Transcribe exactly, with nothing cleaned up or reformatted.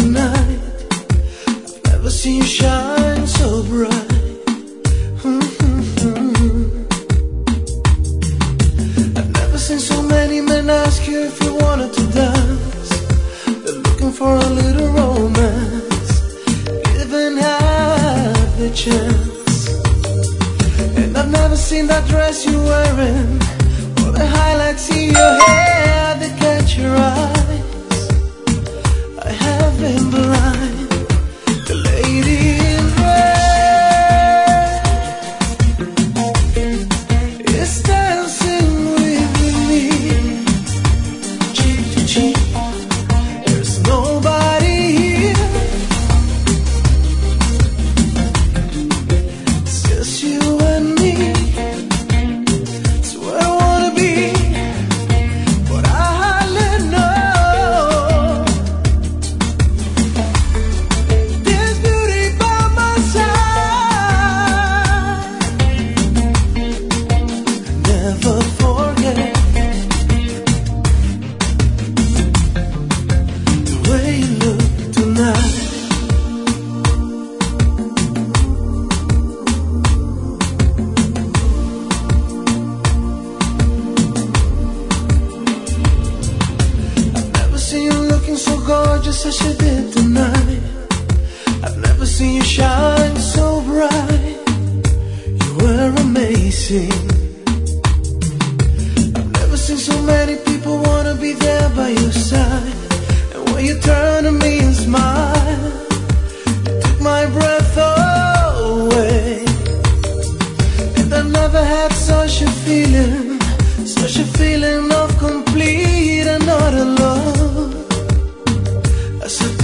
tonight. I've never seen you shine so bright. Mm-hmm. I've never seen so many men ask you if you wanted to dance. They're looking for a little romance, given half the chance. And I've never seen that dress you're wearing, or the highlights in your hair that catch your eyes. I have been blind. The lady in red is dancing with me, cheek to cheek. There's nobody here, it's just you and me. It's where I wanna be, but I hardly know. There's beauty by my side. Never forget the way you look tonight. I've never seen you looking so gorgeous as you did tonight. I've never seen you shine so bright. You were amazing. I've never seen so many people wanna be there by your side. And when you turn to me and smile, you took my breath away. And I've never had such a feeling, such a feeling of complete and utter love as I